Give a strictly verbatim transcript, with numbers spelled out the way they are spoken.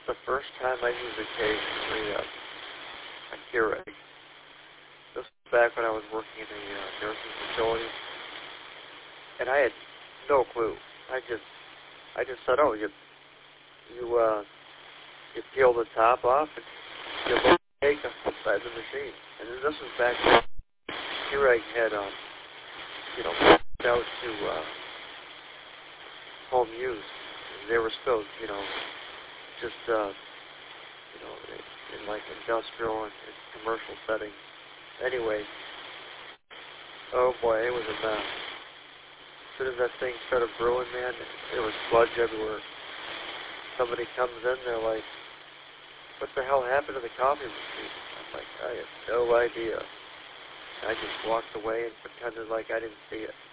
the first time I used occasionally uh, a Keurig. This was back when I was working in a uh, nursing facility, and I had no clue. I just, I just said, oh, you, you, uh, you peel the top off and you load the cake inside the machine. And this was back when Keurig had, um, you know, out to uh, home use. They were still, you know, just, uh, you know, in, in like industrial and, and commercial settings. Anyway, oh boy, it was a mess. As soon as that thing started brewing, man, there was sludge everywhere. Somebody comes in, they're like, what the hell happened to the coffee machine? I'm like, I have no idea. I just walked away and pretended like I didn't see it.